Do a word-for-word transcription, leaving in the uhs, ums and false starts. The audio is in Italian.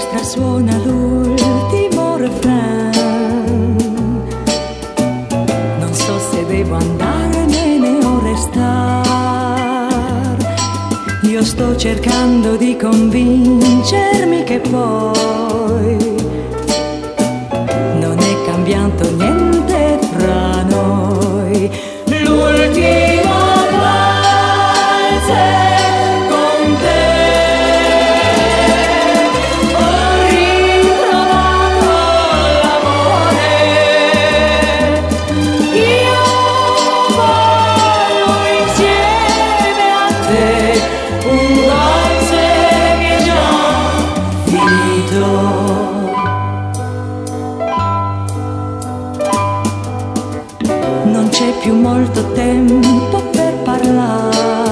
l'orchestra suona l'ultimo refrain. Non so se devo andarmene o restar. Io sto cercando di convincermi che poi non è cambiato niente fra noi. L'ultimo valzer con te. Ho ritrovato l'amore. Io voglio insieme a te un valzer che è già finito. Non c'è più molto tempo per parlare.